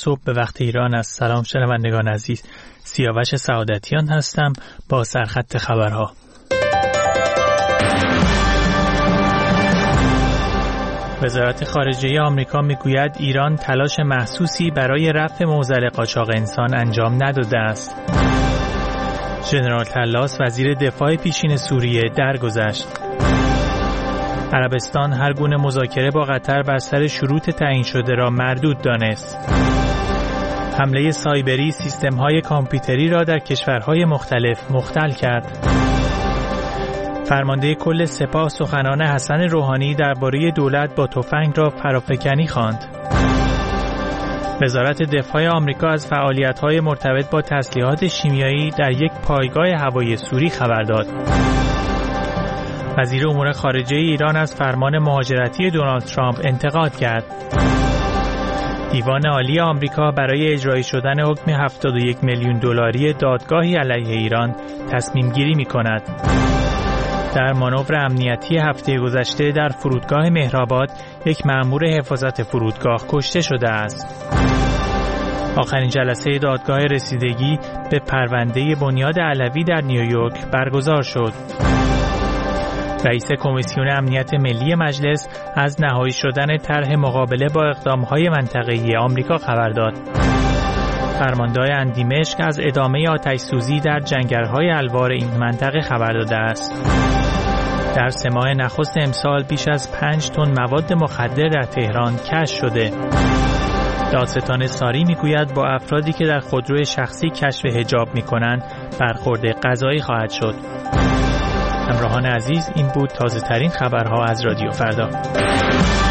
صبح به وقت ایران است. سلام شنوندگان عزیز، سیاوش سعادتیان هستم با سرخط خبرها. وزارت خارجه آمریکا میگوید ایران تلاش محسوسی برای رفع معضل قاچاق انسان انجام نداده است. ژنرال طلاس وزیر دفاع پیشین سوریه درگذشت. عربستان هر گونه مذاکره با قطر بر سر شروط تعیین شده را مردود دانست. حمله سایبری سیستم‌های کامپیوتری را در کشورهای مختلف مختل کرد. فرمانده کل سپاه سخنان حسن روحانی درباره دولت با تفنگ را فرافکنی خواند. وزارت دفاع آمریکا از فعالیت‌های مرتبط با تسلیحات شیمیایی در یک پایگاه هوایی سوری خبر داد. وزیر امور خارجه ایران از فرمان مهاجرتی دونالد ترامپ انتقاد کرد. دیوان عالی آمریکا برای اجرایی شدن حکم 71 میلیون دلاری دادگاهی علیه ایران تصمیم گیری می کند. در مانور امنیتی هفته گذشته در فرودگاه مهرآباد یک مأمور حفاظت فرودگاه کشته شده است. آخرین جلسه دادگاه رسیدگی به پرونده بنیاد علوی در نیویورک برگزار شد. رئیس کمیسیون امنیت ملی مجلس از نهایی شدن طرح مقابله با اقدام‌های منطقه‌ای آمریکا خبر داد. فرماندار اندیمشک از ادامه آتش‌سوزی در جنگرهای الوار این منطقه خبر داده است. در 3 ماه نخست امسال بیش از 5 تن مواد مخدر در تهران کشف شده. دادستان ساری میگوید با افرادی که در خودرو شخصی کشف حجاب میکنند برخورد قضایی خواهد شد. همراهان عزیز، این بود تازه ترین خبرها از رادیو فردا.